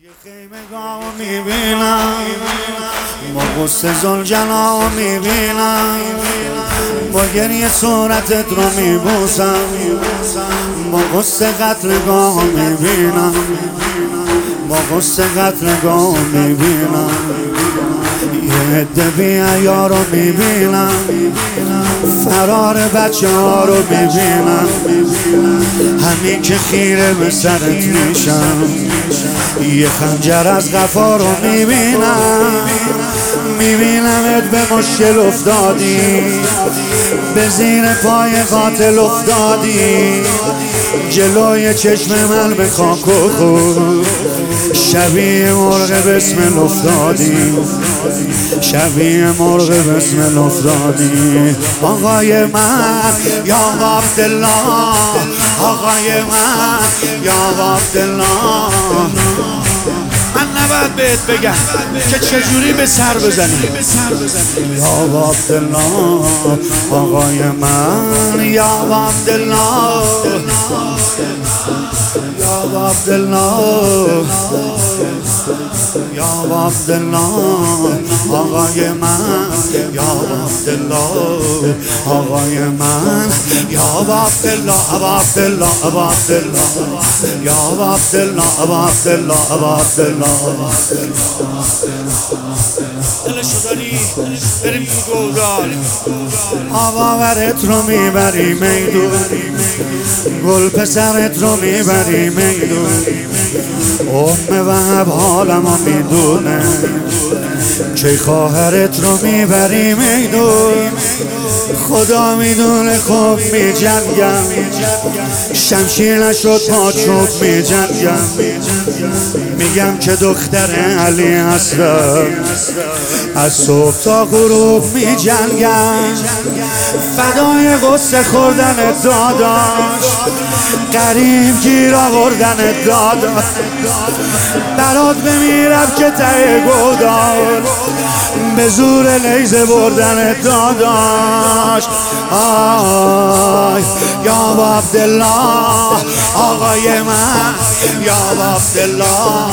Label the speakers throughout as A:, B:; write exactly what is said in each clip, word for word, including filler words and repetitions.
A: خیمگاه میبینم با غصه زلجلا میبینم با گریه صورتت رو میبوسم با غصه قتلگاه میبینم با غصه قتلگاه میبینم یه عده بی‌حیا رو میبینم فرار بچه ها رو میبینم همین که خیره به سرت میشم یه خنجر از قفا رو میبینم میبینمت به مشکل افتادی به زیر پای قاتل افتادی جلوی چشم من به خاک و خود شبیه مرغ بسمل افتادی شبیه مرغ بسمل افتادی آقای من یا عبدالله آقای من یا عبدالله من نباید بهت بگم که چجوری به سر بزنی یا عبدالله آقای من یا عبدالله یا عبدالله یا عبدالله آقای من یا عبدالله آقای من یا عبدالله عبدالله عبدالله یا عبدالله عبدالله عبدالله دلشو داری بریم تو گودال آباورت رو میبری میدون گل پسرت رو میبری میدون ام وهب حالمو میدونه که خواهرت رو میبری میدون خدا میدونه خوب میجنگم شمشیر نشد پاچوب میجنگم میگم که دختر علی هستم از صبح تا غروب میجنگم فدای غصه خوردن داداش قریب گیر آوردن داداش برات بمیرم که ته گودال به زور نیزه بردن داداش آی یا عبدالله آقای من یا عبدالله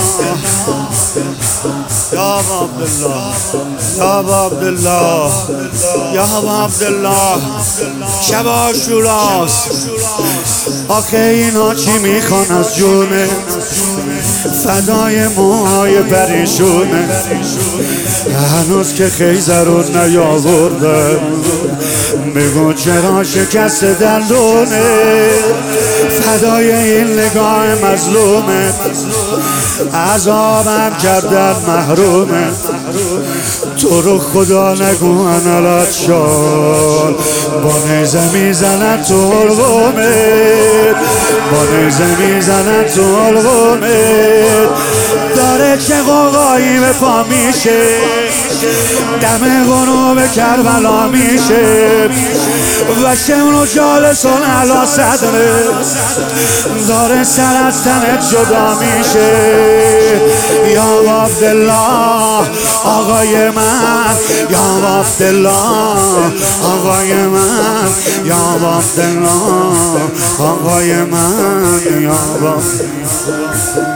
A: یا عبدالله یا عبدالله یا عبدالله شب عاشوراست آخه اینا چی میخوان از جونه فدای موهای پریشونه هنوز که خیزر رو نیاورده بگو چرا شکست دندونه فدای این نگاه مظلومه عذابم کردن محرومه تو رو خدا نگو انالت شال با نیزه میزنن تو حلقومت با نیزه میزنن تو حلقومت داره چه قوقایی به پا میشه دم غروب کربلا میشه و شمر و جالسون علا صدره داره سر از تنت جدا میشه یا عبدالله آقای من یا عبدالله آقای من یا عبدالله آقای من یا عبدالله